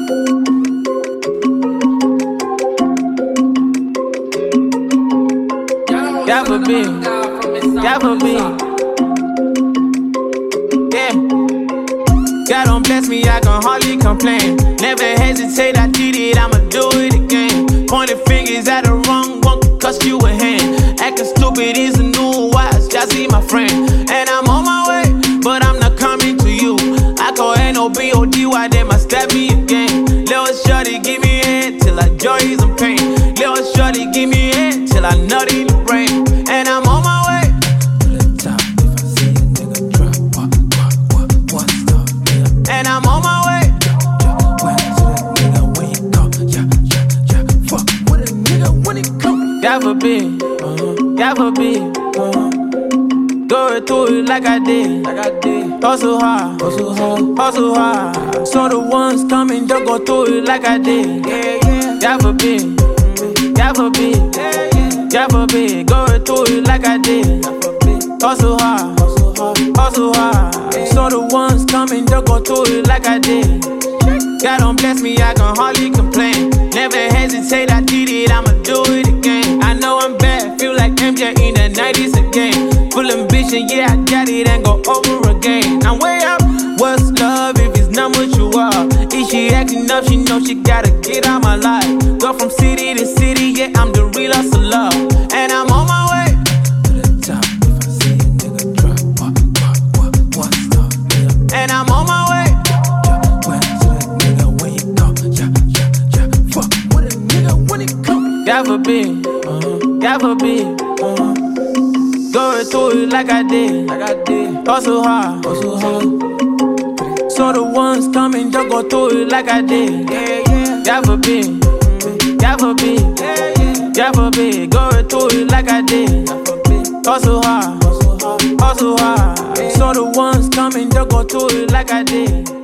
Yeah. God don't bless me, I can hardly complain. Never hesitate, I did it, I'ma do it again. Pointing fingers at the wrong one, could cost you a hand. Acting stupid is a new wise, just see my friend. And I'm on my way, but I'm not coming to you. I call N-O-B-O-D, why they must stab me again? Little shorty, give me a head till I joy is in pain. Little shorty, give me a head till I nut in the brain. And I'm on my way to the top. If I see a nigga drop, what's up, nigga? And I'm on my way. When to that nigga when you come, yeah. Fuck with a nigga when he come. God forbid, God forbid, Go through it like I did, Hustle hard, hustle hard. So the ones coming, don't go through it like I did. God forbid, God forbid, God forbid. Go through it like I did. Hustle hard, hustle hard. So the ones coming, don't go through it like I did. God don't bless me, I can hardly complain. Never hesitate, I did it, I'ma do it again. I know I'm bad, feel like MJ in the 90s again. Full ambition, yeah, I got it and go over again. I'm way up, what's love if it's not what you are? If she acting up, she know she gotta get out my life. Go from city to city, yeah, I'm the real hustler. And I'm on my way to the top. If I see a nigga drop, what's up, nigga? And I'm on my way. When to that nigga when you come, yeah. Fuck with a nigga when he come. God forbid, God forbid, Go through it like I did, Hustle hard, So the ones coming, don't go through it like I did. God forbid, God forbid, God forbid. Go through it like I did. Hustle hard, hustle hard. So the ones coming, don't go through it like I did.